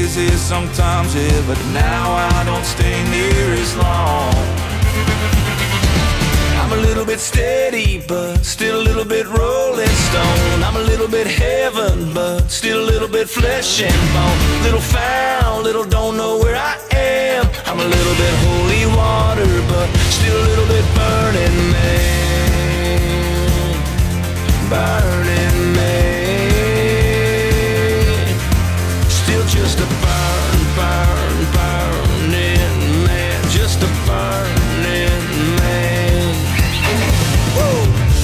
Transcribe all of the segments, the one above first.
busy sometimes, yeah, but now I don't stay near as long. I'm a little bit steady, but still a little bit rolling stone. I'm a little bit heaven, but still a little bit flesh and bone. Little found, little don't know where I am. I'm a little bit holy water, but still a little bit burning man. Burning man. Still just a burning man. Just a burning man. Whoa.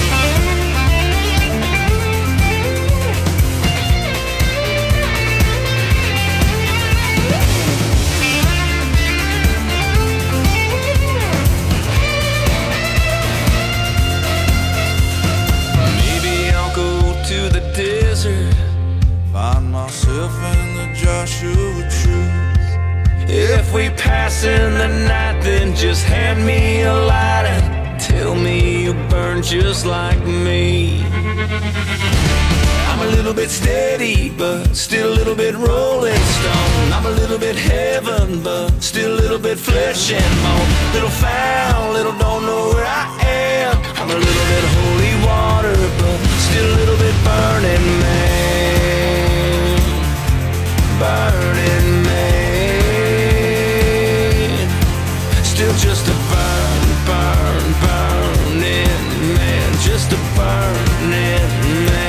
Find myself in the Joshua Tree. If we pass in the night, then just hand me a light and tell me you burn just like me. I'm a little bit steady, but still a little bit rolling stone. I'm a little bit heaven, but still a little bit flesh and bone. Little found, little don't know where I am. I'm a little bit holy water, but still a little bit burning man. Burning man. Still just a burning man. Just a burning man.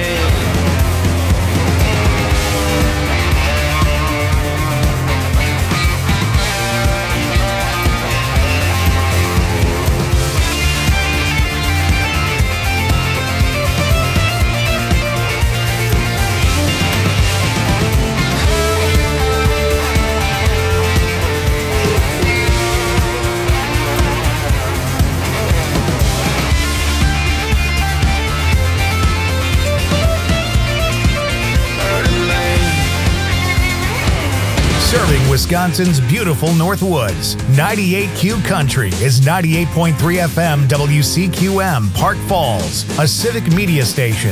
Serving Wisconsin's beautiful Northwoods. 98Q Country is 98.3 FM WCQM, Park Falls, a civic media station.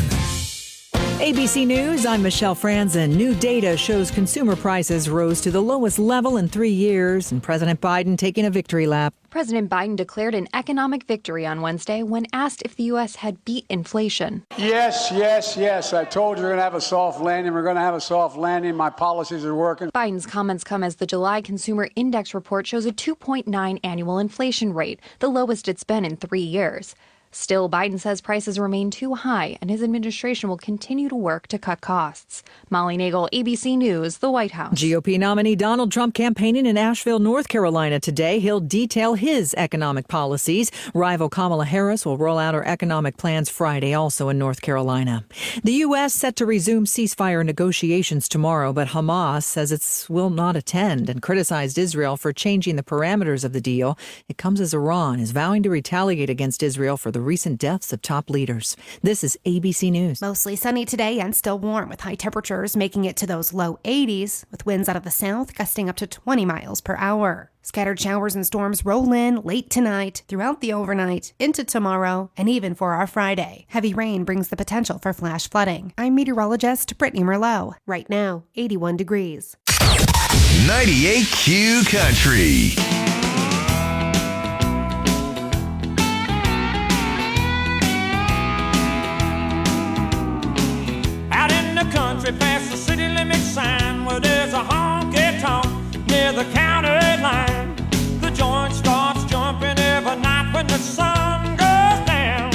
ABC News, I'm Michelle Franzen. New data shows consumer prices rose to the lowest level in 3 years, and President Biden taking a victory lap. President Biden declared an economic victory on Wednesday when asked if the U.S. had beat inflation. Yes. I told you we're going to have a soft landing. We're going to have a soft landing. My policies are working. Biden's comments come as the July Consumer Index report shows a 2.9 annual inflation rate, the lowest it's been in 3 years. Still, Biden says prices remain too high, and his administration will continue to work to cut costs. Molly Nagel, ABC News, the White House. GOP nominee Donald Trump campaigning in Asheville, North Carolina today. He'll detail his economic policies. Rival Kamala Harris will roll out her economic plans Friday, also in North Carolina. The U.S. set to resume ceasefire negotiations tomorrow, but Hamas says it will not attend and criticized Israel for changing the parameters of the deal. It comes as Iran is vowing to retaliate against Israel for the recent deaths of top leaders. This is ABC News. Mostly sunny today and still warm with high temperatures making it to those low 80s with winds out of the south gusting up to 20 miles per hour. Scattered showers and storms roll in late tonight, throughout the overnight, into tomorrow, and even for our Friday. Heavy rain brings the potential for flash flooding. I'm meteorologist Brittany Merlot. Right now, 81 degrees. 98Q Country. Country past the city limit sign where there's a honky-tonk near the county line. The joint starts jumping every night when the sun goes down.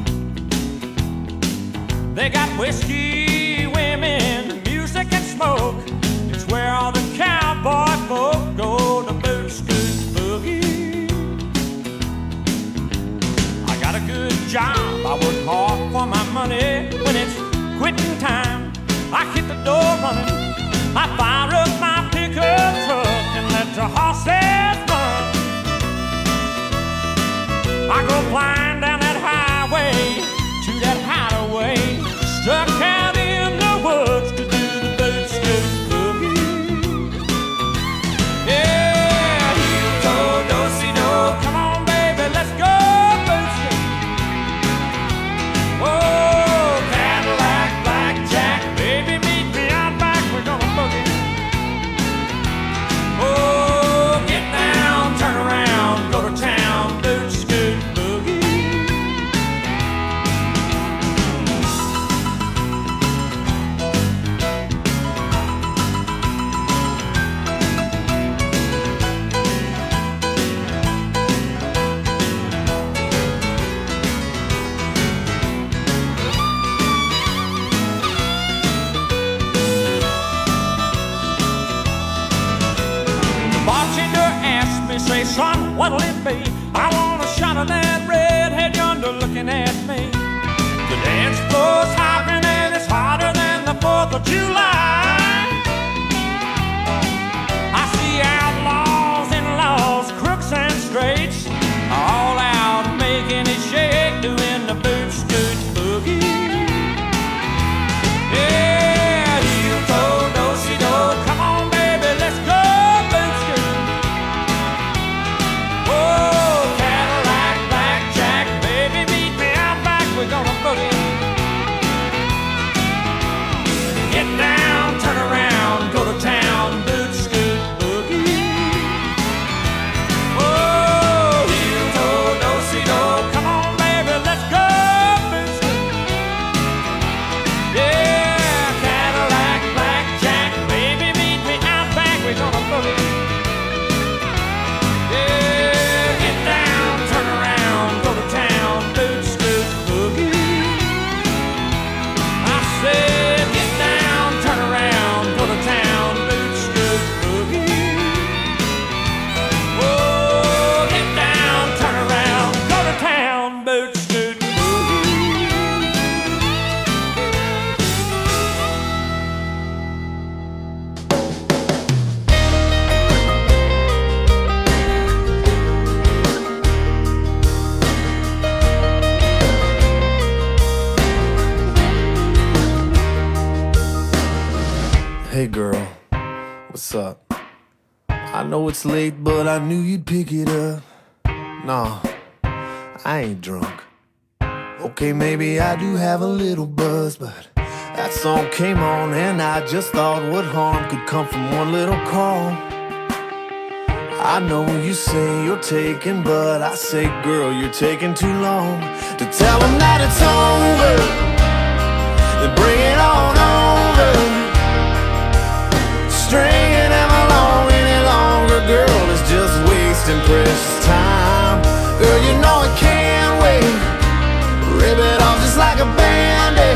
They got whiskey, women, music and smoke. It's where all the cowboy folk go to boot scoot boogie. I got a good job, I work hard for my money. When it's quitting time, I hit the door running. I fire up my pickup truck and let the horses run. I go flying down that highway to that hideaway, stuck out in the woods to do the boot scoot boogie. Yeah, heel toe, do-si-do, come on baby, let's go boot scoot. Oh, Cadillac, blackjack, baby, meet me out back, we're gonna boogie. son, what'll it be? I want a shot of that redhead yonder looking at me. The dance floor's hopping and it's hotter than the 4th of July. I see outlaws, in-laws, crooks and straights, all out making it shake, doing the boot scoot boogie. Yeah, heel toe, do-si-do, come on baby, let's go boot scoot. Oh, Cadillac, blackjack, baby, meet me out back, we're gonna boogie. Get down, turn around, go to town, boot scoot boogie. Oh, heel toe, do-si-do, come on baby, let's go boot scoot. Yeah, Cadillac, blackjack, baby, meet me out back, we're gonna boogie. Yeah, get down, turn around, go to town, boot scoot boogie. I said, get down, turn around, go to town, boot scoot boogie. Oh, get down, turn around, go to town, boot scoot boogie. Hey girl, what's up? I know it's late, but I knew you'd pick it up. Nah, I ain't drunk. Okay, maybe I do have a little buzz, but that song came on and I just thought what harm could come from one little call. I know you say you're taking, but I say, girl, you're taking too long to tell them that it's over. Then bring it on over. Stringing them along any longer, girl, is just wasting precious time. Girl, you know it can't wait. Rip it off just like a band-aid.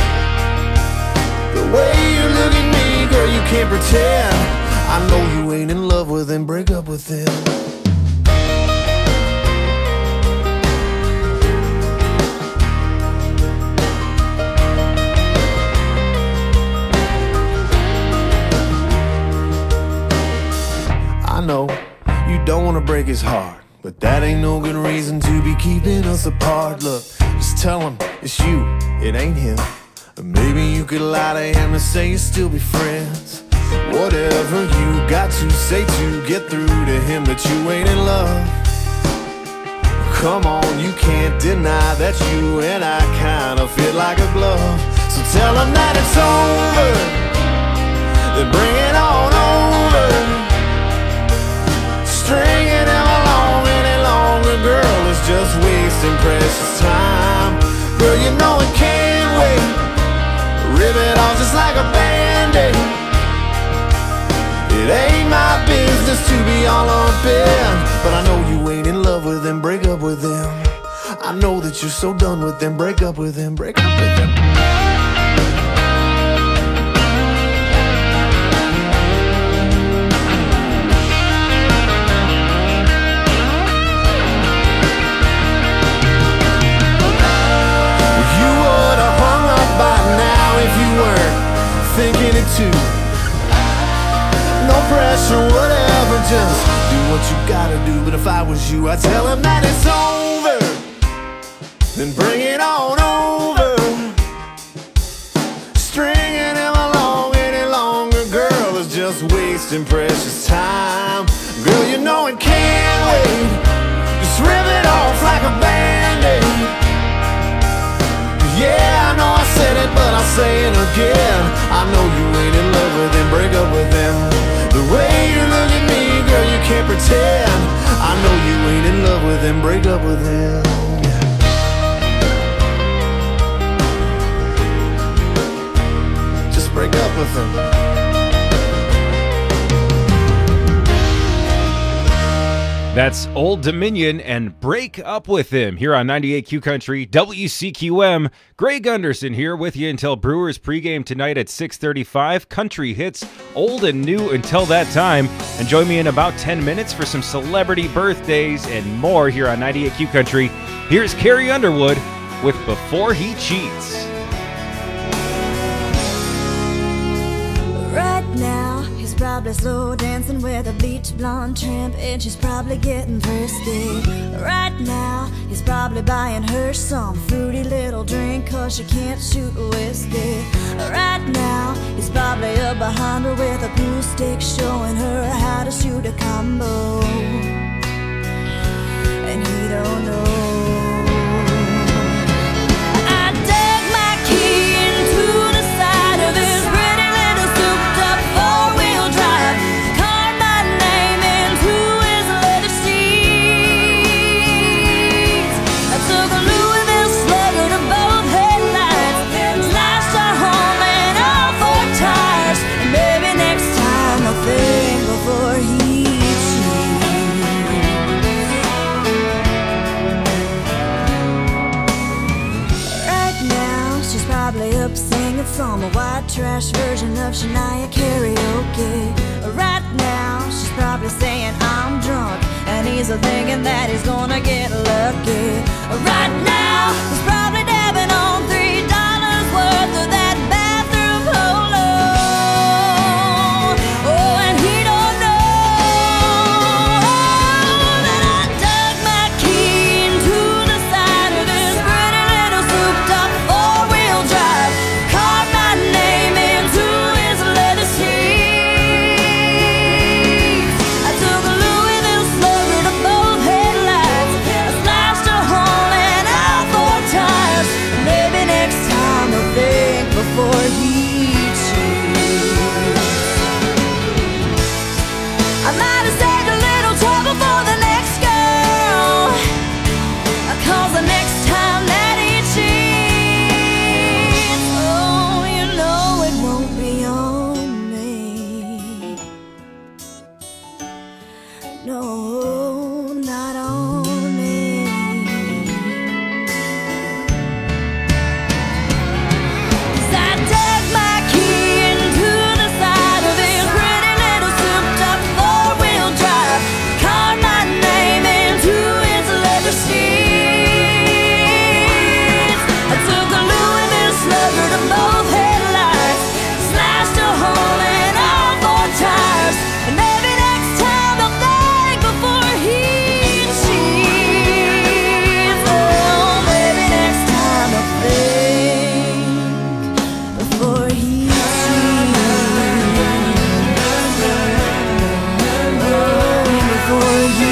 The way you look at me, girl, you can't pretend. I know you ain't in love with him, break up with him. I know you don't wanna break his heart, but that ain't no good reason to be keeping us apart. Look, just tell him it's you, it ain't him. Or maybe you could lie to him and say you'll still be friends. Whatever you got to say to get through to him that you ain't in love. Come on, you can't deny that you and I kinda fit like a glove. So tell him that it's over, then bring it on over. Stringing him along any longer, girl, is just wasting precious time. Girl, you know it can't wait. Rip it off just like a band-aid. It ain't my business to be all up in, but I know you ain't in love with him, break up with him. I know that you're so done with him, break up with him, break up with him. Thinking it too. No pressure, whatever, just do what you gotta do. But if I was you, I'd tell him that it's over, then bring it on over. Stringing him along any longer, girl, is just wasting precious time. Girl, you know it can't wait. Just rip it off like a band-aid. Yeah, I know I said it, but I'll say it again. I know you ain't in love with him, break up with him. The way you look at me, girl, you can't pretend. I know you ain't in love with him, break up with him. Just break up with him. That's Old Dominion and Break Up With Him here on 98Q Country, WCQM. Greg Gunderson here with you until Brewers pregame tonight at 6:35. Country hits, old and new until that time. And join me in about 10 minutes for some celebrity birthdays and more here on 98Q Country. Here's Carrie Underwood with Before He Cheats. Right now, he's probably slow dancing with a bleach blonde tramp, and she's probably getting thirsty. Right now, he's probably buying her some fruity little drink, cause she can't shoot whiskey. Right now, he's probably up behind her with a pool stick, showing her how to shoot a combo. And he don't know. From a white trash version of Shania karaoke. Right now, she's probably saying I'm drunk, and he's thinking that he's gonna get lucky. Right now, he's probably dabbing on $3 worth of that bathroom polo. Oh, and he don't know that I dug my key into the side of this pretty little souped-up four-wheel drive. Name into his leather seats. I took a Louisville slugger to both headlights. I slashed a hole in all four tires. Maybe next time I'll think before he cheats. I might have saved a little trouble for the next girl, cause the next time that he cheats, no, not on me. 'Cause I dug my key into the side of his pretty little souped-up four-wheel drive, carved my name into his leather seats. I took a Louisville slugger to both headlights, slashed a hole in all four tires, and maybe next time I'll think before he cheats. Oh, maybe next time I'll think before he cheats. Oh, before he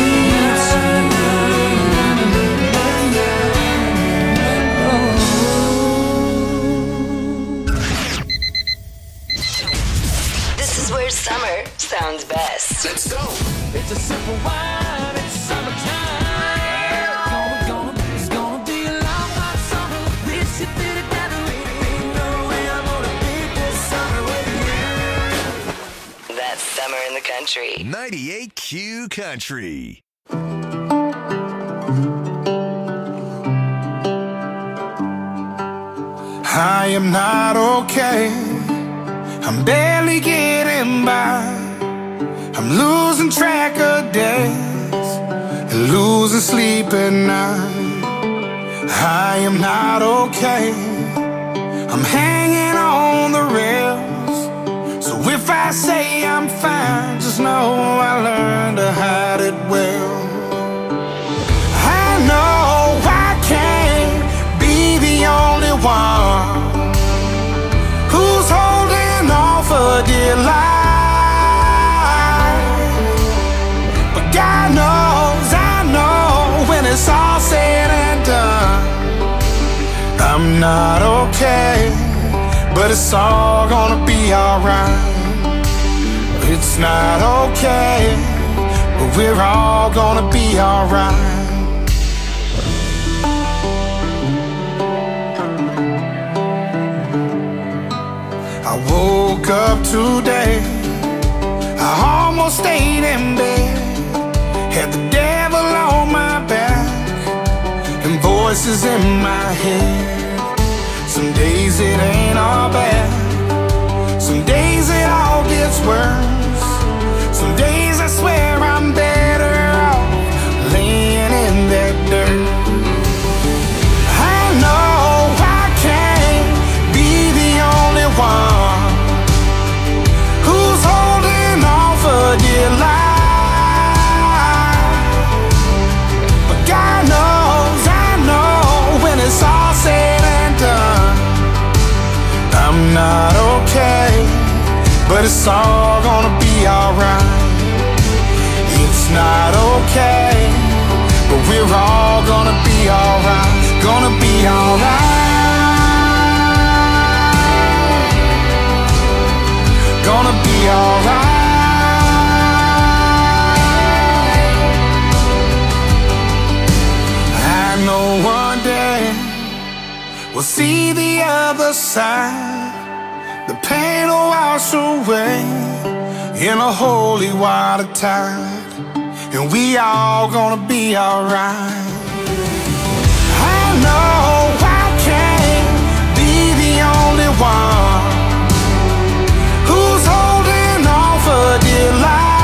This is where summer sounds best. Let's go. It's a simple wine. It's summertime. It's gonna be a long hot summer. This shit did it down. Ain't no way I'm gonna beat this summer with you. That's summer in the country. 98Q Country. I am not okay. I'm barely getting by. I'm losing track of days and losing sleep at night. I am not okay. I'm hanging on the rails. So if I say I'm fine, just know I learned to hide it well. I know I can't be the only one who's holding on for dear life. But God knows, I know, when it's all said and done, I'm not okay, but it's all gonna be alright. It's not okay, but we're all gonna be alright. I woke up today, I almost stayed in bed, had the day voices in my head. Some days it ain't all bad. Some days it all gets worse. Some days I swear I'm better off laying in that dirt. I know I can't be the only one who's holding on for dear life. But God knows, I know, when it's all said and done, I'm not okay, but it's all gonna be alright. It's not okay, but we're all gonna be alright. Gonna be alright. Gonna be alright. I know one day we'll see the other side. The pain will wash away in a holy water tide, and we all gonna be alright. I know I can't be the only one who's holding on for dear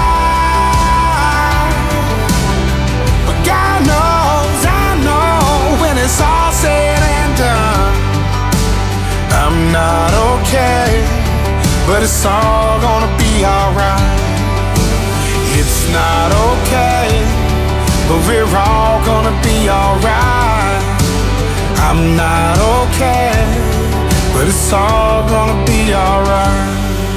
life. But God knows, I know, when it's all said and done, I'm not okay, but it's all gonna be alright. It's not okay, but we're all gonna be alright. I'm not okay, but it's all gonna be alright.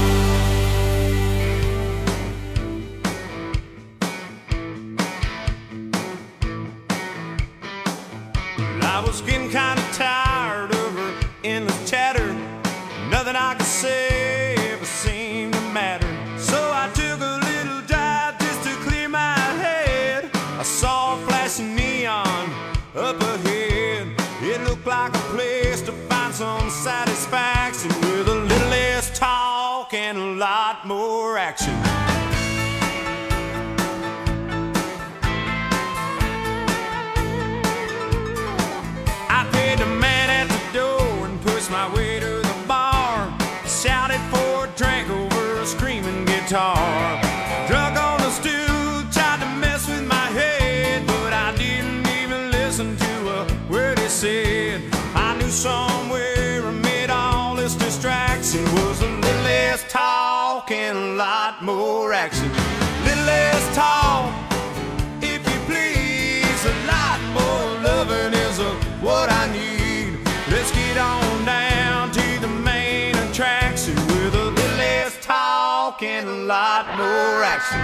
I was getting kind of tired of her endless chatter. Nothing I could say ever seemed to matter. So I took a little dive just to clear my head. I saw a flashing neon up ahead. It looked like a place to find some satisfaction, with a little less talk and a lot more action. I paid the man at the door and pushed my way to the bar. Shouted for a drink over a screaming guitar. Drunk on the stool, tried to mess with my head, but I didn't even listen to a word he said. I knew somewhere amid all this distraction was a little less talk and a lot more action. Little less talk, if you please, a lot more loving is what I need. Let's get on down to the main attraction, with a little less talk and a lot more action.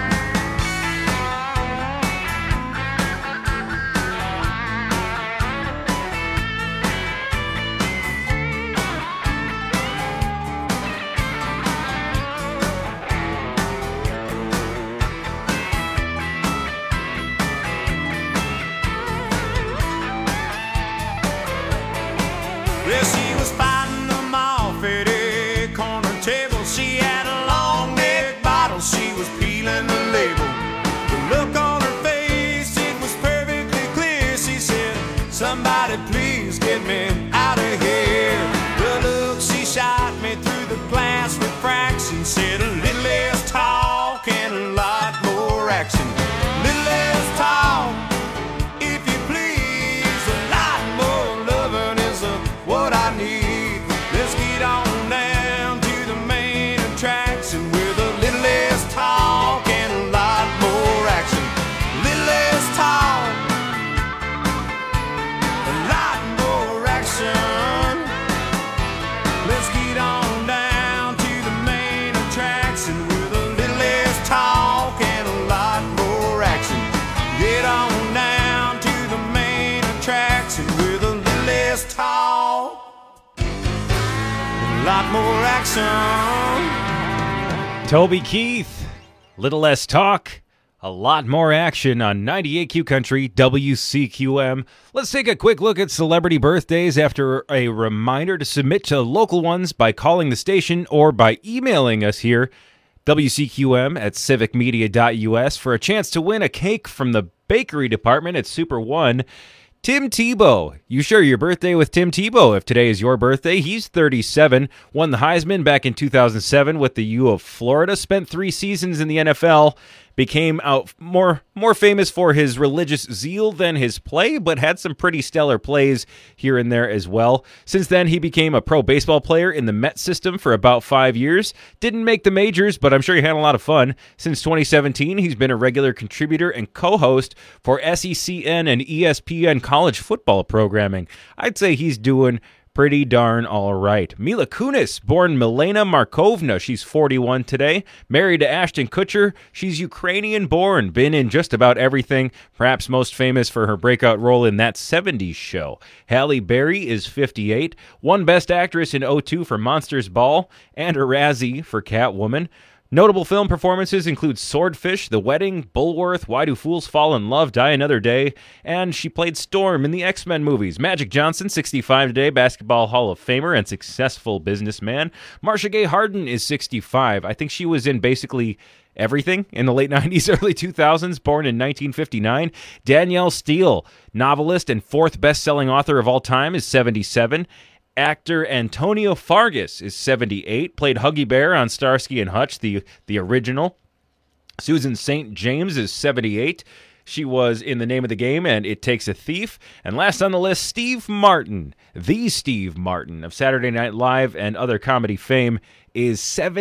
Well, she was fighting them off at a corner table. She had a long neck bottle, she was peeling the label. The look on her face, it was perfectly clear. She said, somebody please get me out of here. The look she shot me through the glass refraction said, a little less talk and a lot more action. Little less talk, if you please, a lot more loving is what I need. Let's get on down to the main attraction, with a little less talk and a lot more action. Little less talk, a lot more action. Let's get on down to the main attraction, with a little less talk and a lot more action. Get on down to the main attraction, with a little less talk, a lot more action. Toby Keith, little less talk, a lot more action on 98Q Country WCQM. Let's take a quick look at celebrity birthdays after a reminder to submit to local ones by calling the station or by emailing us here, WCQM@civicmedia.us, for a chance to win a cake from the bakery department at Super One. Tim Tebow. You share your birthday with Tim Tebow if today is your birthday. He's 37, won the Heisman back in 2007 with the U of Florida, spent 3 seasons in the NFL, became out more famous for his religious zeal than his play, but had some pretty stellar plays here and there as well. Since then, he became a pro baseball player in the Met system for about 5 years. Didn't make the majors, but I'm sure he had a lot of fun. Since 2017, he's been a regular contributor and co-host for SECN and ESPN college football programming. I'd say he's doing pretty darn all right. Mila Kunis, born Milena Markovna. She's 41 today. Married to Ashton Kutcher. She's Ukrainian-born. Been in just about everything. Perhaps most famous for her breakout role in That 70s Show. Halle Berry is 58. Won Best Actress in 2002 for Monsters Ball and a Razzie for Catwoman. Notable film performances include Swordfish, The Wedding, Bulworth, Why Do Fools Fall in Love, Die Another Day, and she played Storm in the X-Men movies. Magic Johnson, 65 today, Basketball Hall of Famer and successful businessman. Marcia Gay Harden is 65. I think she was in basically everything in the late 90s, early 2000s, born in 1959. Danielle Steele, novelist and 4th best-selling author of all time, is 77. Actor Antonio Fargas is 78, played Huggy Bear on Starsky and Hutch, the original. Susan St. James is 78. She was in The Name of the Game and It Takes a Thief. And last on the list, Steve Martin, the Steve Martin of Saturday Night Live and other comedy fame, is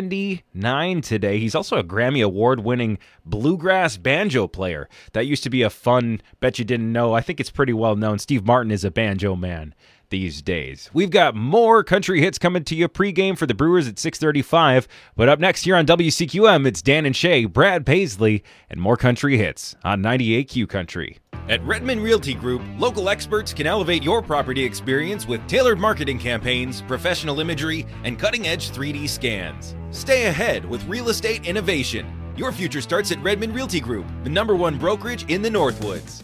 79 today. He's also a Grammy Award-winning bluegrass banjo player. That used to be a fun, bet you didn't know. I think it's pretty well known. Steve Martin is a banjo man these days. We've got more country hits coming to you pregame for the Brewers at 6:35. But up next here on WCQM, it's Dan and Shay, Brad Paisley, and more country hits on 98Q Country. At Redmond Realty Group, local experts can elevate your property experience with tailored marketing campaigns, professional imagery, and cutting-edge 3D scans. Stay ahead with real estate innovation. Your future starts at Redmond Realty Group, the #1 brokerage in the Northwoods.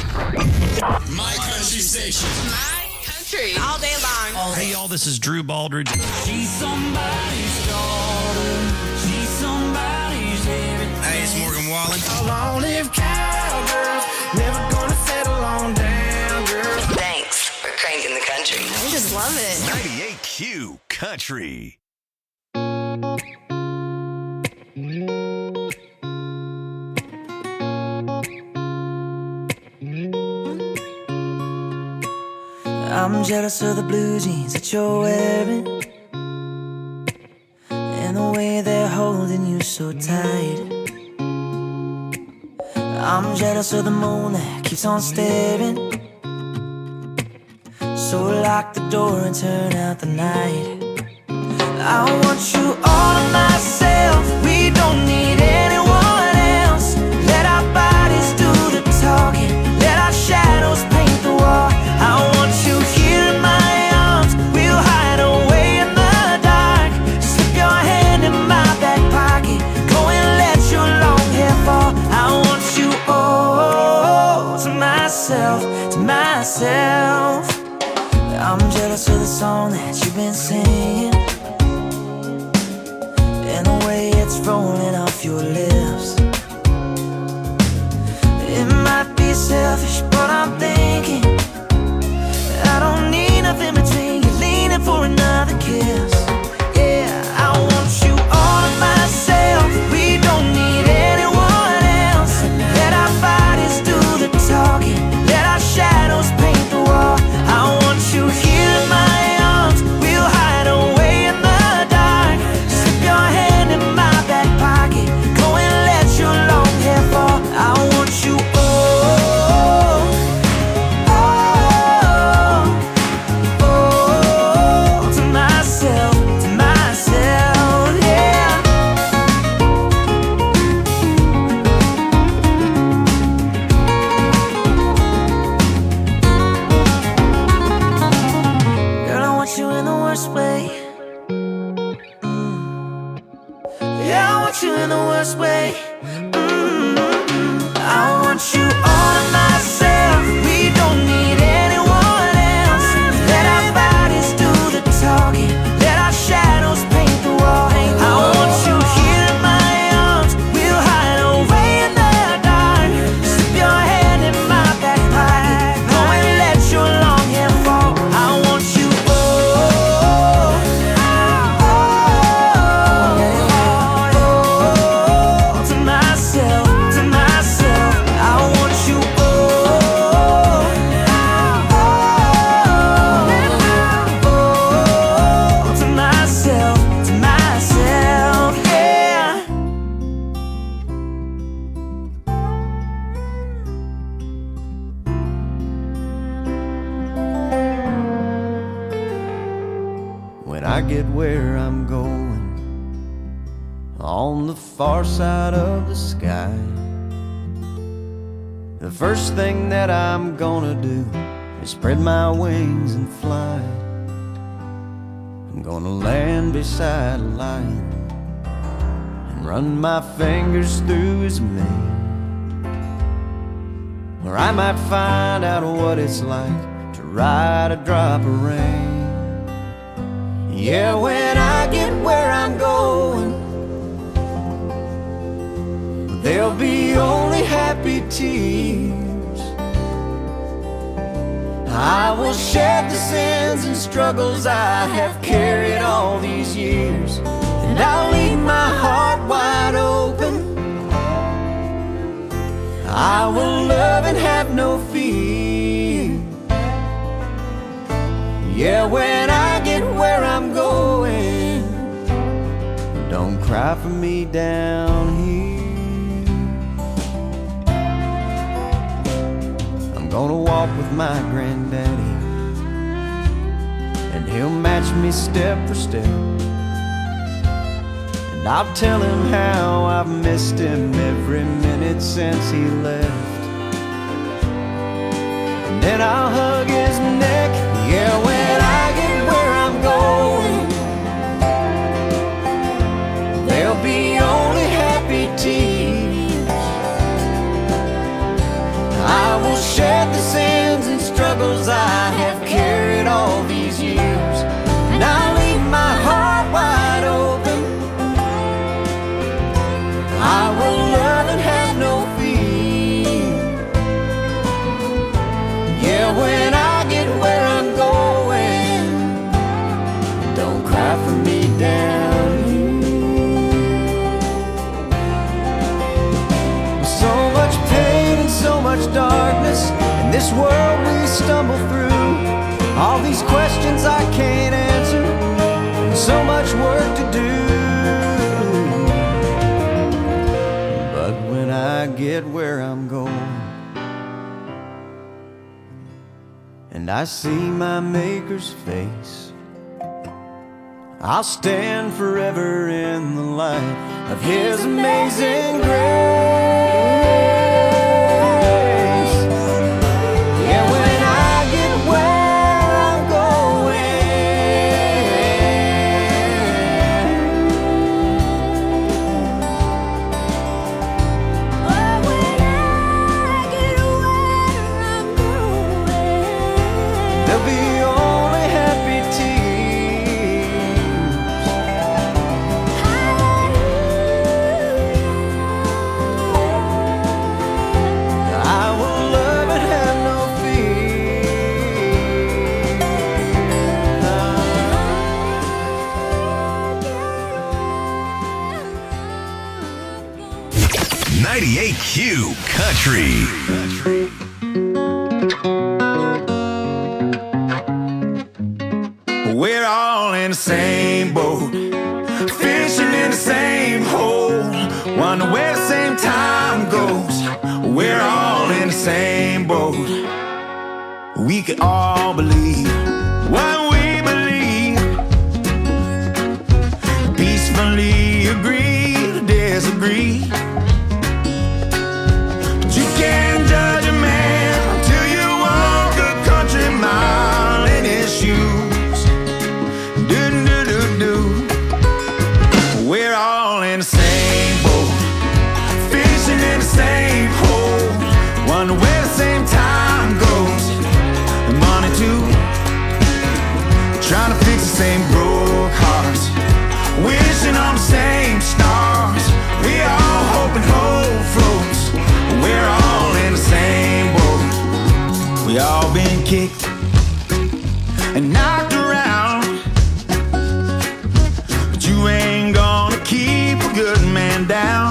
My country station. All day long. Hey, y'all, this is Drew Baldridge. She's somebody's daughter. She's somebody's everything. Hey, it's Morgan Wallen. A long-lived cowgirl, never gonna settle on down, girl. Thanks for cranking the country. I just love it. 98Q Country. I'm jealous of the blue jeans that you're wearing and the way they're holding you so tight. I'm jealous of the moon that keeps on staring. So lock the door and turn out the night. I want you all to myself. We don't need anyone else. Let our bodies do the talking. Let our shadows paint the wall. I want you here in my arms. We'll hide away in the dark. Slip your hand in my back pocket. Go and let your long hair fall. I want you all to myself, to myself. I'm jealous of the song that you've been singing and the way it's rolling off your lips. It might be selfish, but I'm thinking I don't need nothing between you, leaning for another kiss. Yeah, I want you all to myself. We don't need anyone else. Let our bodies do the talking. Let our shadows paint the wall. I want you here in my arms. We'll hide away in the dark. Slip your hand in my back pocket. Go and let your long hair fall. I want you all. To myself, yeah. Girl, I want you in the worst way. Yeah, I want you in the worst way. I want you all to myself. We don't need anyone else. Let our bodies do the talking. Let our shadows paint the wall. I want you here in my arms. We'll hide away in the dark. Slip your hand in my back pocket. Go and let I get where I'm going, on the far side of the sky, the first thing that I'm gonna do is spread my wings and fly. I'm gonna land beside a lion and run my fingers through his mane, or I might find out what it's like to ride a drop of rain. Yeah, when I get where I'm going, there'll be only happy tears. I will shed the sins and struggles I have carried all these years, and I'll leave my heart wide open. I will love and have no fear. Yeah, when I get where I'm going, don't cry for me down here. I'm gonna walk with my granddaddy, and he'll match me step for step, and I'll tell him how I've missed him every minute since he left. And then I'll hug his neck. Yeah, when I get where I'm going, there'll be only happy tears. I will shed the sins and struggles I have carried all these years, and I'll leave my heart wide open. I will love and have no fear. Yeah, when I get where I'm going, don't cry for me down here. So much pain and so much darkness in this world we stumble through. All these questions I can't answer, and so much work to do. But when I get where I'm going, and I see my Maker's face, I'll stand forever in the light of His amazing grace. Yeah, when I get where I'm going, there'll be only happy tears. I will love and have no fear. 98Q Country. We're all in the same boat, fishing in the same hole, wonder where the same time goes. We're all in the same boat. We can all believe what we believe, peacefully agree to disagree. But you can't judge a man until you walk a country mile in his shoes. We're all in the same boat, fishing in the same hole, wonder where the same time goes. And money too, trying to fix the same broke hearts, wishing on the same stars. We all hope and hope floats. We're all in the same boat. We all been kicked and knocked around, but you ain't gonna keep a good man down.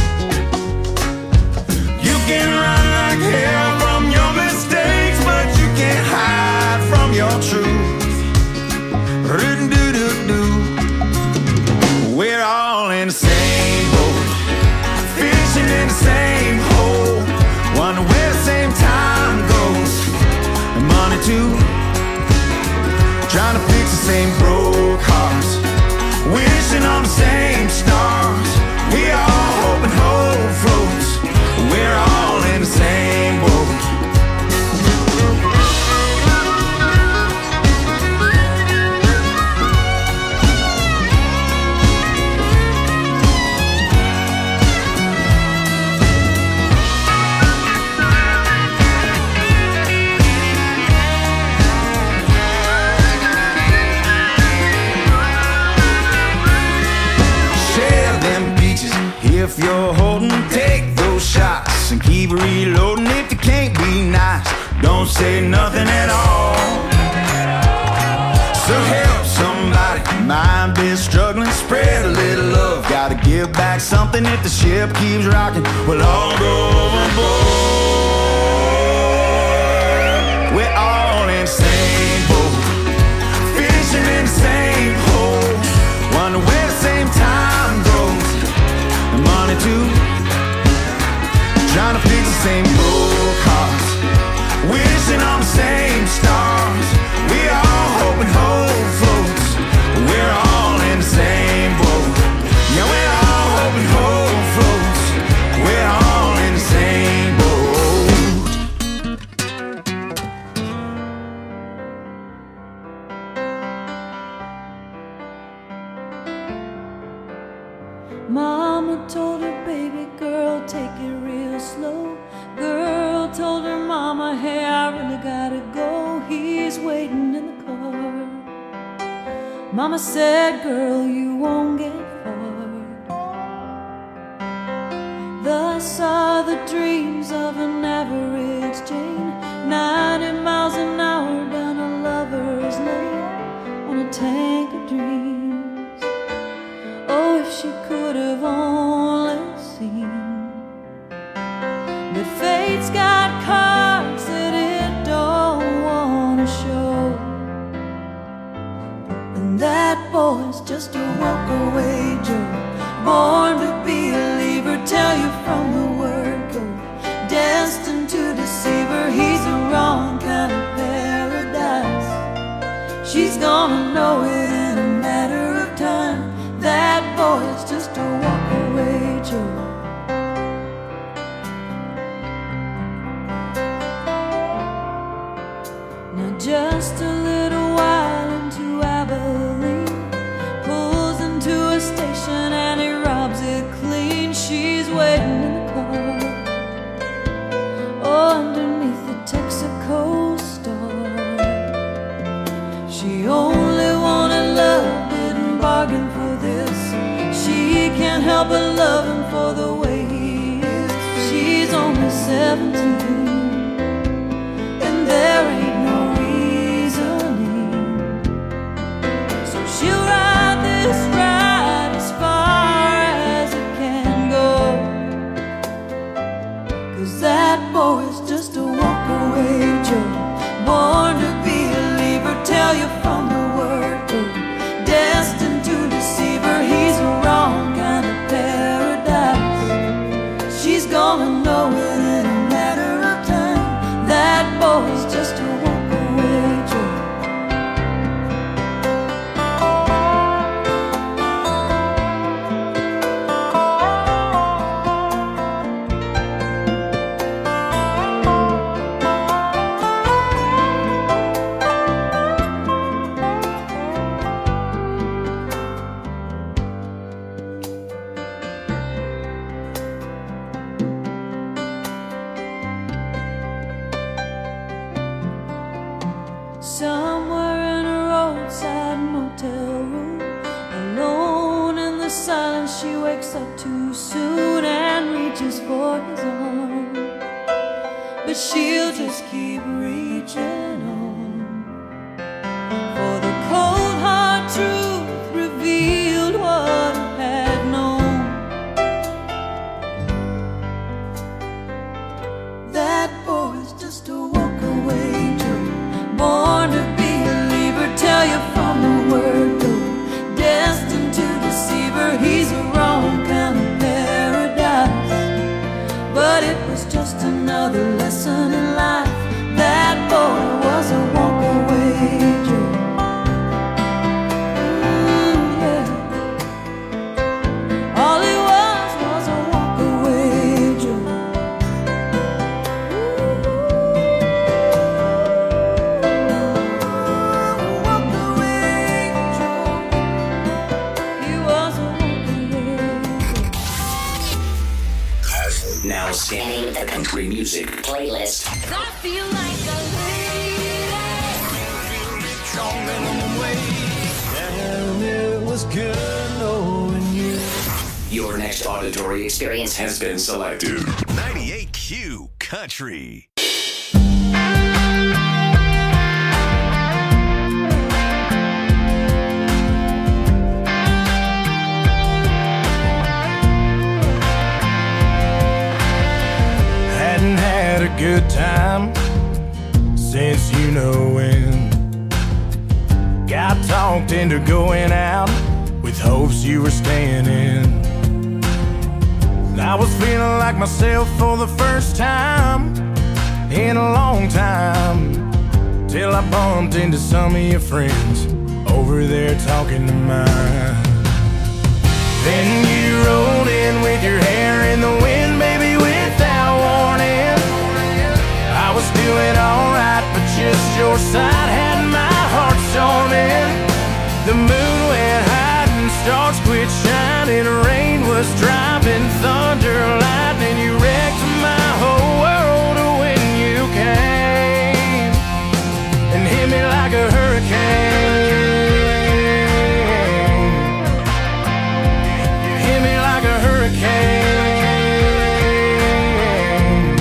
You can run like hell from your mistakes, but you can't hide from your truth. We're all in the same boat, fishing in the same hole, wonder where the same time goes. And money too, you're holding, take those shots and keep reloading. If you can't be nice, don't say nothing at all. So help somebody, mind be struggling, spread a little love. Gotta give back something if the ship keeps rocking. We'll all go overboard. We're all in the same boat, fishing in the same hole. Wonder where the same time goes, and money too. Trying to fix the same old cars, wishing on the same stars. We all hoping hope floats. We're all in the same boat. Yeah, we're all hoping hope floats. We're all in the same boat. Mama told her baby girl, take it real slow. Girl told her mama, hey, I really gotta go. He's waiting in the car. Mama said, girl, you won't get far. Thus are the dreams of an average Jane, 90 miles an hour down a lover's lane on a tank of dreams. Oh, if she could have only seen that fate's got cards that it don't wanna show, and that boy's just a walk-away Joe, born to be a leaver, tell you from the word go, destined to deceive her. He's the wrong kind of paradise. She's gonna know it in a matter of time. That boy's just a walk-away Joe. Just a little while into Abilene, pulls into a station and he robs it clean. She's waiting in the car, oh, underneath the Texaco star. She only wanted love, didn't bargain for this. She can't help but love him for the way he is. She's only 17, and there ain't no she'll ride this ride as far as it can go, 'cause that boy's just a walk-away Joe, born to be a leaver, tell you from the word go, destined to deceive her. He's the wrong kind of paradise. She's gonna know it in a matter of time. That boy's just a walk-away Joe. Somewhere in a roadside motel room, alone in the silence, she wakes up too soon and reaches for his arm, but she'll just keep reaching on, for the cold hard truth revealed what it had known. That boy's just a walk-away Joe, born to be a leaver, tell you from the word go, destined to deceive her. He's the wrong kind of paradise, but it was just another lesson in life. That boy was a walk-away Joe. Yeah. All he was a walk-away Joe. Now scanning the country music playlist. I feel like a lady. And it was good knowing you. Your next auditory experience has been selected. 98Q Country. Hadn't had a good time since you know when. Got talked into going out with hopes you were staying in. I was feeling like myself for the first time in a long time, till I bumped into some of your friends over there talking to mine. Then you rolled in with your hair in the wind, baby, without warning. I was doing alright, but just your side had my heart storming. The moon went high and stars quit shining. Rain was driving, thunder, lightning. You wrecked my whole world when you came and hit me like a hurricane. You hit me like a hurricane.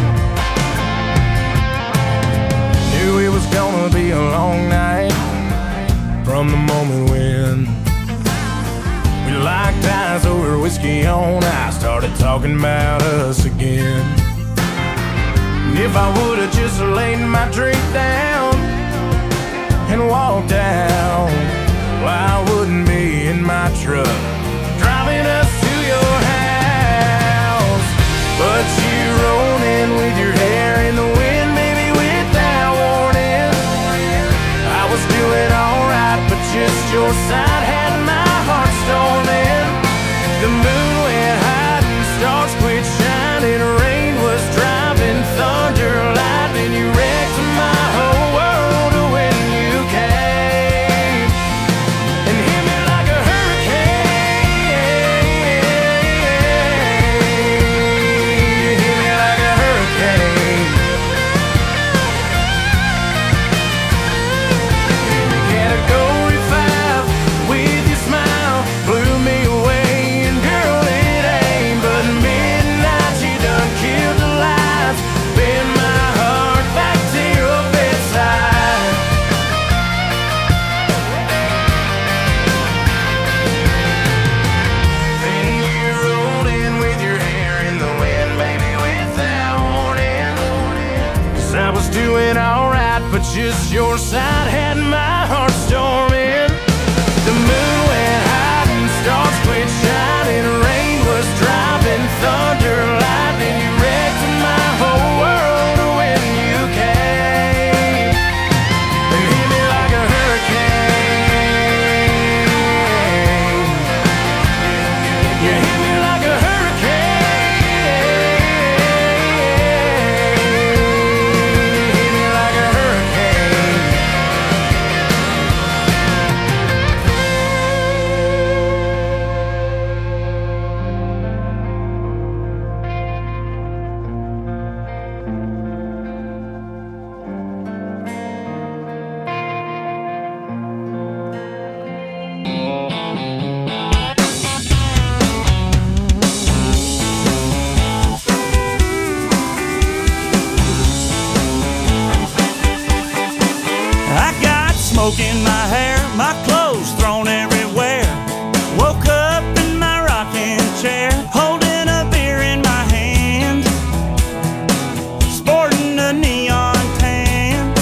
Knew it was gonna be a long night from the moment when we locked eyes over whiskey on ice, started talking about us again. And if I would've just laid my drink down and walked out, well, I wouldn't be in my truck driving us to your house. But you rolled in with your hair in the wind, baby, without warning. I was doing alright, but just your side had my heart storming. The moon went high and stars quit shining. Rain was driving, thunder, lightning. You wrecked my whole world when you came and hit me like a hurricane. You hit me like a hurricane. Category 5 with your smile blew me away. And girl, it ain't but midnight. You done killed the lights, bend my heart back to your bedside. Then you rolled in with your hair in the wind, baby, without warning. 'Cause I was doing alright, but just your side had my heart storming. The moon went high and stars quit shining. Rain was driving, thunder, lightning. You wrecked my whole world when you came and hit me like a hurricane. You hit me like a hurricane. You hit me like a hurricane. I got smoke in my hair, my clothes thrown everywhere. Woke up in my rocking chair, holding a beer in my hand, sporting a neon tan.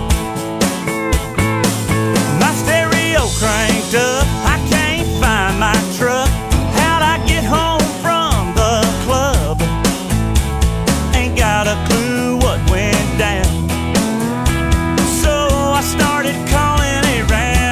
My stereo cranked up, I can't find my truck. How'd I get home from the club? Ain't got a clue what went down. So I started calling around.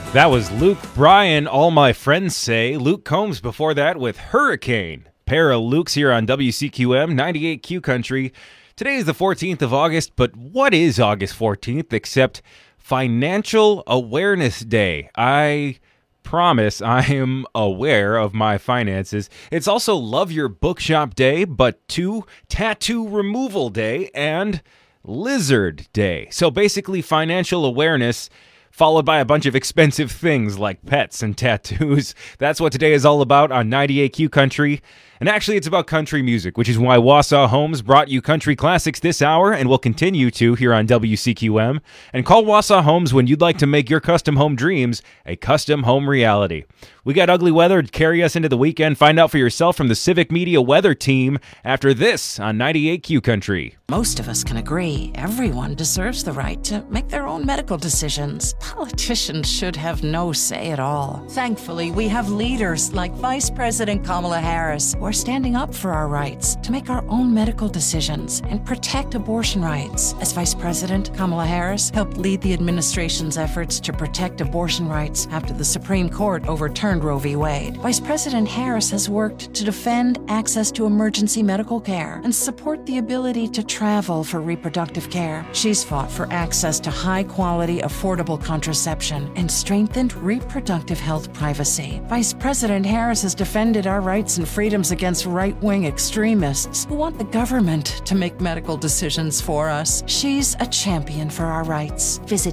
That was Luke Bryan, All My Friends Say. Luke Combs before that with Hurricane. Pair of Lukes here on WCQM 98Q Country. Today is the 14th of August, but what is August 14th except Financial Awareness Day? I promise I am aware of my finances. It's also Love Your Bookshop Day, but 2, Tattoo Removal Day, and Lizard Day. So basically financial awareness followed by a bunch of expensive things like pets and tattoos. That's what today is all about on 98Q Country. And actually, it's about country music, which is why Wausau Homes brought you country classics this hour and will continue to here on WCQM. And call Wausau Homes when you'd like to make your custom home dreams a custom home reality. We got ugly weather to carry us into the weekend. Find out for yourself from the Civic Media Weather Team after this on 98Q Country. Most of us can agree everyone deserves the right to make their own medical decisions. Politicians should have no say at all. Thankfully, we have leaders like Vice President Kamala Harris who are standing up for our rights to make our own medical decisions and protect abortion rights. As Vice President, Kamala Harris helped lead the administration's efforts to protect abortion rights after the Supreme Court overturned Roe v. Wade. Vice President Harris has worked to defend access to emergency medical care and support the ability to travel for reproductive care. She's fought for access to high-quality, affordable contraception and strengthened reproductive health privacy. Vice President Harris has defended our rights and freedoms against right-wing extremists who want the government to make medical decisions for us. She's a champion for our rights. Visit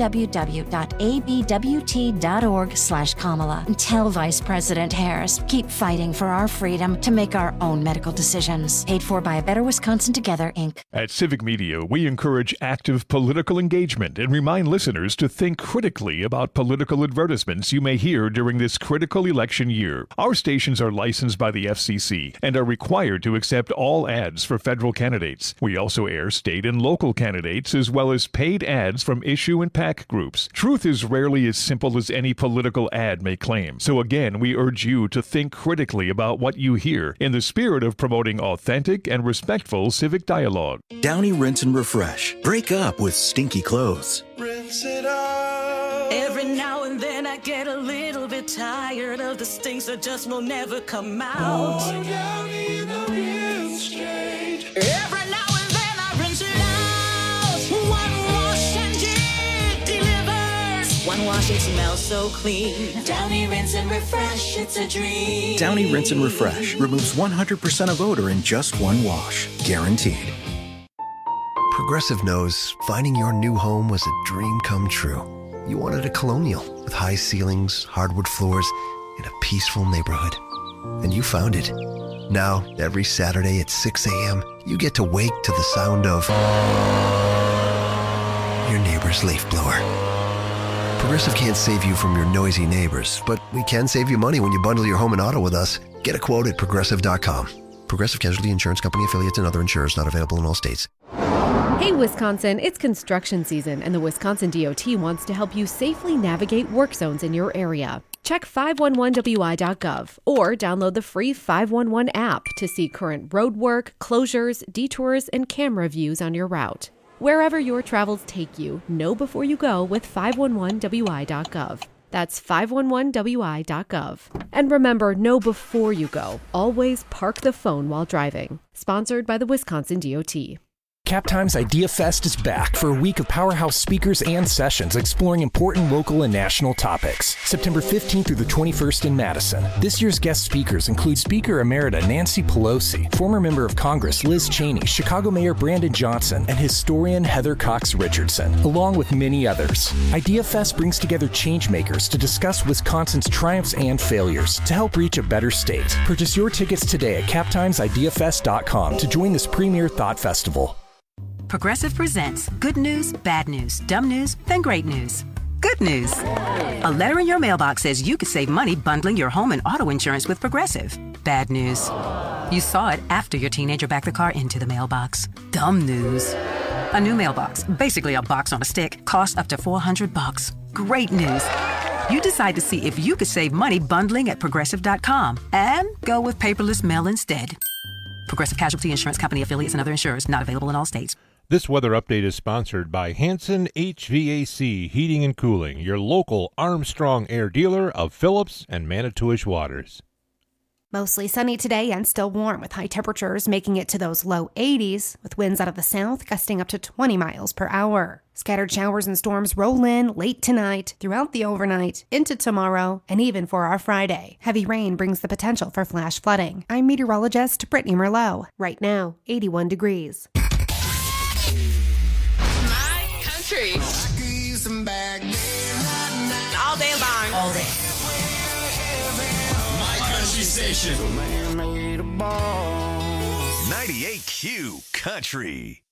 www.abwt.org/Kamala and tell Vice President Harris, keep fighting for our freedom to make our own medical decisions. Paid for by A Better Wisconsin Together, Inc. At Civic Media, we encourage active political engagement and remind listeners to think critically about political advertisements you may hear during this critical election year. Our stations are licensed by the FCC and are required to accept all ads for federal candidates. We also air state and local candidates as well as paid ads from issue and PAC groups. Truth is rarely as simple as any political ad may claim. So again, we urge you to think critically about what you hear in the spirit of promoting authentic and respectful civic dialogue. Downy Rinse and Refresh. Break up with stinky clothes. Rinse it out. Every now and then I get a little bit tired of the stinks that just will never come out. Boy, Downy in the rinse straight. Every now and then I rinse it out. One wash and it delivers. One wash, it smells so clean. Downy Rinse and Refresh, it's a dream. Downy Rinse and Refresh removes 100% of odor in just one wash. Guaranteed. Progressive knows finding your new home was a dream come true. You wanted a Colonial with high ceilings, hardwood floors, and a peaceful neighborhood. And you found it. Now, every Saturday at 6 a.m., you get to wake to the sound of your neighbor's leaf blower. Progressive can't save you from your noisy neighbors, but we can save you money when you bundle your home and auto with us. Get a quote at Progressive.com. Progressive Casualty Insurance Company affiliates and other insurers not available in all states. Hey Wisconsin, it's construction season and the Wisconsin DOT wants to help you safely navigate work zones in your area. Check 511wi.gov or download the free 511 app to see current road work, closures, detours, and camera views on your route. Wherever your travels take you, know before you go with 511wi.gov. That's 511wi.gov. And remember, know before you go. Always park the phone while driving. Sponsored by the Wisconsin DOT. Captime's Idea Fest is back for a week of powerhouse speakers and sessions exploring important local and national topics. September 15th through the 21st in Madison. This year's guest speakers include Speaker Emerita Nancy Pelosi, former member of Congress Liz Cheney, Chicago Mayor Brandon Johnson, and historian Heather Cox Richardson, along with many others. Idea Fest brings together changemakers to discuss Wisconsin's triumphs and failures to help reach a better state. Purchase your tickets today at captimesideafest.com to join this premier thought festival. Progressive presents good news, bad news, dumb news, then great news. Good news. A letter in your mailbox says you could save money bundling your home and auto insurance with Progressive. Bad news. You saw it after your teenager backed the car into the mailbox. Dumb news. A new mailbox, basically a box on a stick, costs up to $400. Great news. You decide to see if you could save money bundling at Progressive.com and go with paperless mail instead. Progressive Casualty Insurance Company affiliates and other insurers not available in all states. This weather update is sponsored by Hanson HVAC Heating and Cooling, your local Armstrong Air dealer of Phillips and Manitowish Waters. Mostly sunny today and still warm with high temperatures making it to those low 80s with winds out of the south gusting up to 20 miles per hour. Scattered showers and storms roll in late tonight, throughout the overnight, into tomorrow, and even for our Friday. Heavy rain brings the potential for flash flooding. I'm meteorologist Brittany Merlot. Right now, 81 degrees. My country. All day long. All day. Station 98Q Country.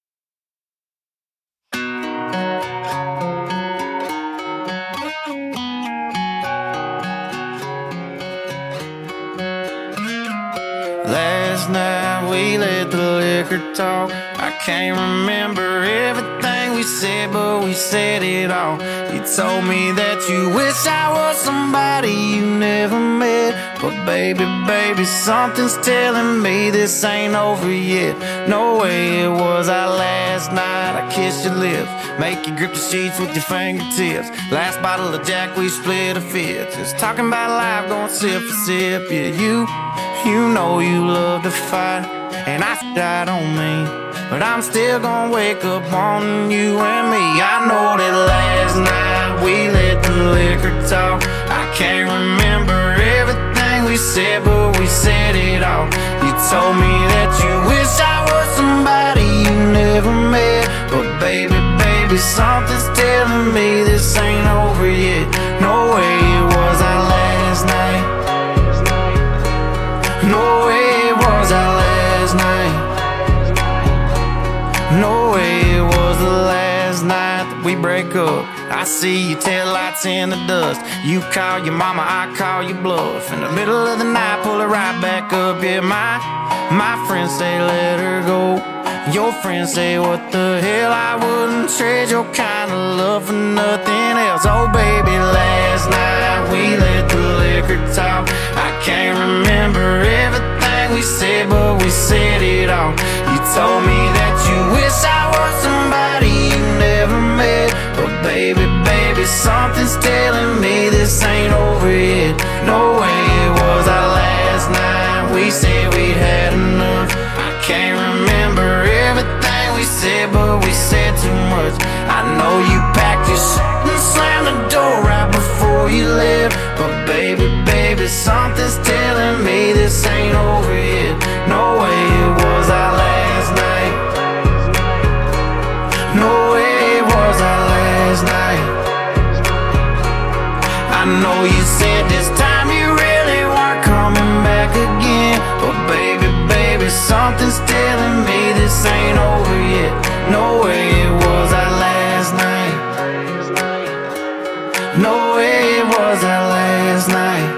Last night we let the liquor talk. I can't remember everything we said, but we said it all. You told me that you wish I was somebody you never met. But baby, something's telling me this ain't over yet. No way it was our last night. I kissed your lips, make you grip the sheets with your fingertips. Last bottle of Jack, we split a fifth. Just talking about life, going sip for sip. Yeah, you know you love to fight, and I don't mean, but I'm still gonna wake up on you and me. I know that last night we let the liquor talk. I can't remember everything we said, but we said it all. You told me that you wish I was somebody you never met. But baby, something's telling me this ain't over yet. No way it was our last night. No way it was our last night. No way it was the last night that we break up. I see your taillights in the dust. You call your mama, I call your bluff. In the middle of the night, pull her right back up. Yeah, my friends say let her go. Your friends say what the hell, I wouldn't trade your kind of love for nothing else. Oh baby, last night we let the liquor talk. I can't remember everything we said, but we said it all. You told me that you wish I was somebody you never met. But baby, something's telling me this ain't over yet. No way it was our last night. We said we'd had enough. I can't remember everything we said, but we said too much. I know you packed your shit and slammed the door right before you left. But baby, something's telling me this ain't over yet. No way it was our last night. No way it was our last night. I know you said this time you really weren't coming back again. But baby, something's telling me this ain't over yet. No way it was our last night. No way it was our last night.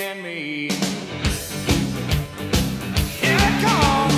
and me. Here it comes.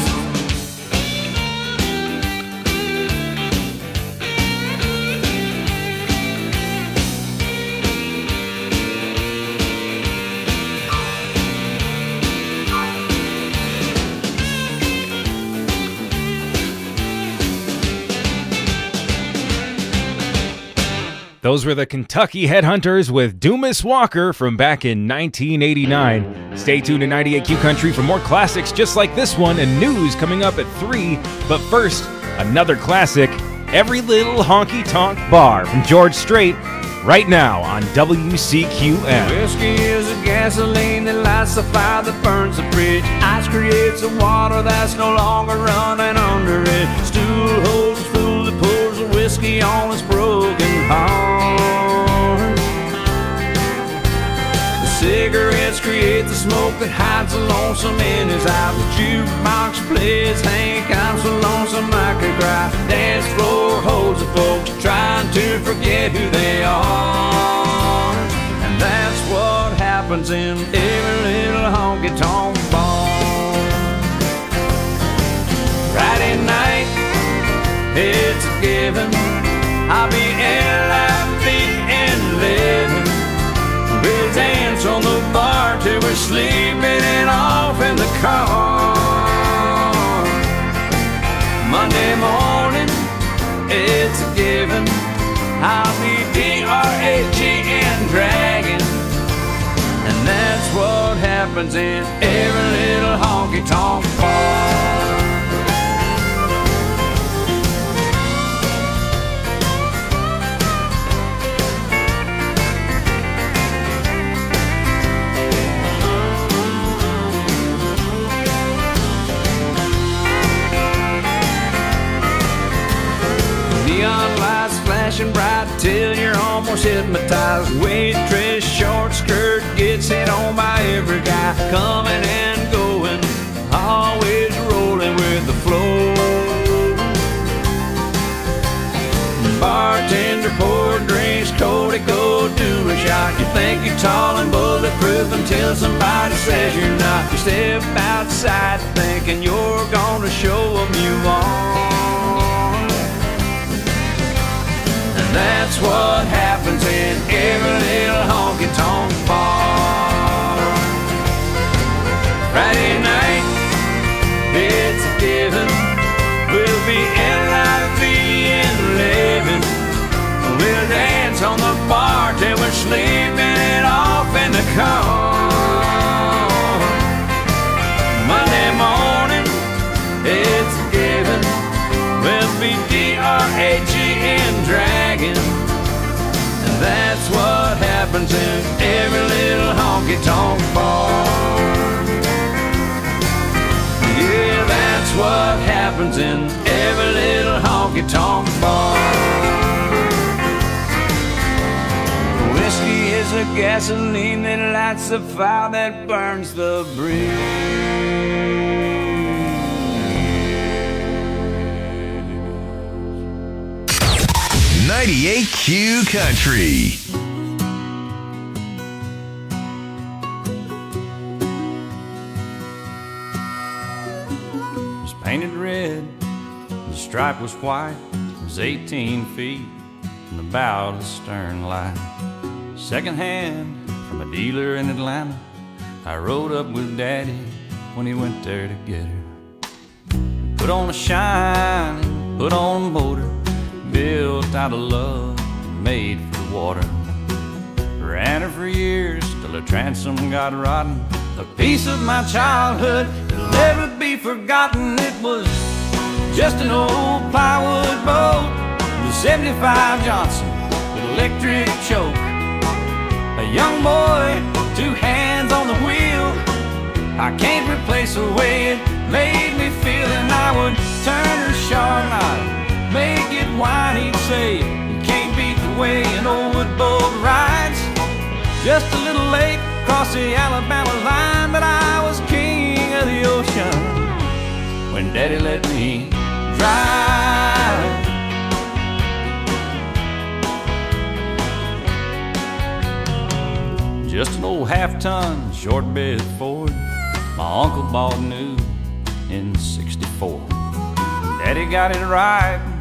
Those were the Kentucky Headhunters with Dumas Walker from back in 1989. Stay tuned to 98Q Country for more classics just like this one and news coming up at 3. But first, another classic, Every Little Honky Tonk Bar from George Strait, right now on WCQM. Whiskey is a gasoline that lights the fire that burns the bridge. Ice creates the water that's no longer running under it. Stool holds the fool that pours the whiskey on its broken heart. The cigarettes create the smoke that hides the lonesome in his eyes. The jukebox plays Hank, I'm so lonesome I could cry. Dance floor holds the folks trying to forget who they are. And that's what happens in every little honky-tonk bar. Friday night, it's a given, I'll be L.I.V. in living. We'll dance on the bar till we're sleeping and off in the car. Monday morning, it's a given, I'll be D-R-A-G-N dragging. And that's what happens in every little honky-tonk bar. Neon lights flashing bright till you're almost hypnotized. Waitress short skirt gets hit on by every guy. Coming and going, always rolling with the flow. Bartender poured drinks, Cody, go do a shot. You think you're tall and bulletproof until somebody says you're not. You step outside thinking you're gonna show them you are. That's what happens in every little honky-tonk bar. Friday night, it's a given, we'll be L.I.V. in living. We'll dance on the bar till we're sleeping it off in the car. Monday morning, it's a given, we'll be D-R-A-G-N dragging. And that's what happens in every little honky-tonk bar. Yeah, that's what happens in every little honky-tonk bar. Whiskey is a gasoline that lights the fire that burns the bridge. 98Q Country. It was painted red, the stripe was white. It was 18 feet from the bow to the stern light. Second hand from a dealer in Atlanta. I rode up with Daddy when he went there to get her. Put on a shine, put on a motor, built out of love, made for the water. Ran her for years till her transom got rotten. A piece of my childhood that'll never be forgotten. It was just an old plywood boat, the 75 Johnson with electric choke. A young boy, 2 hands on the wheel. I can't replace the way it made me feel. And I would turn her sharp and I'd make it whine. He'd say, you can't beat the way an old wood boat rides. Just a little lake across the Alabama line, but I was king of the ocean when Daddy let me drive. just an old half-ton short bed Ford my uncle bought new in '64. Daddy got it right